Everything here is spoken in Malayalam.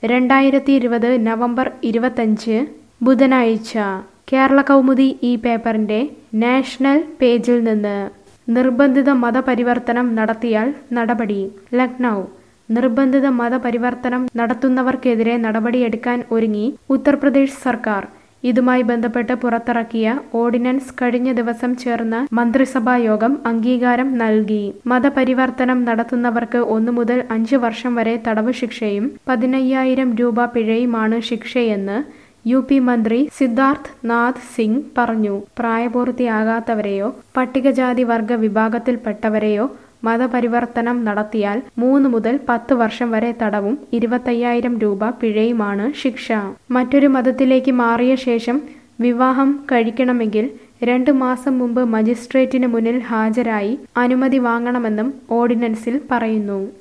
2020 നവംബർ 25 ബുധനാഴ്ച കേരള കൗമുദി ഈ പേപ്പറിന്റെ നാഷണൽ പേജിൽ നിന്ന് നിർബന്ധിത മതപരിവർത്തനം നടത്തിയാൽ നടപടി. ലക്നൗ നിർബന്ധിത മതപരിവർത്തനം നടത്തുന്നവർക്കെതിരെ നടപടിയെടുക്കാൻ ഒരുങ്ങി ഉത്തർപ്രദേശ് സർക്കാർ. ഇതുമായി ബന്ധപ്പെട്ട് പുറത്തിറക്കിയ ഓർഡിനൻസ് കഴിഞ്ഞ ദിവസം ചേർന്ന മന്ത്രിസഭാ യോഗം അംഗീകാരം നൽകി. മതപരിവർത്തനം നടത്തുന്നവർക്ക് 1 മുതൽ 5 വർഷം വരെ തടവ് ശിക്ഷയും 15,000 രൂപ പിഴയുമാണ് ശിക്ഷയെന്ന് UP മന്ത്രി സിദ്ധാർത്ഥ് നാഥ് സിംഗ് പറഞ്ഞു. പ്രായപൂർത്തിയാകാത്തവരെയോ പട്ടികജാതി വർഗ വിഭാഗത്തിൽപ്പെട്ടവരെയോ മതപരിവർത്തനം നടത്തിയാൽ 3 മുതൽ 10 വർഷം വരെ തടവും 25,000 രൂപ പിഴയുമാണ് ശിക്ഷ. മറ്റൊരു മതത്തിലേക്ക് മാറിയ ശേഷം വിവാഹം കഴിക്കണമെങ്കിൽ 2 മാസം മുമ്പ് മജിസ്ട്രേറ്റിന് മുന്നിൽ ഹാജരായി അനുമതി വാങ്ങണമെന്നും ഓർഡിനൻസിൽ പറയുന്നു.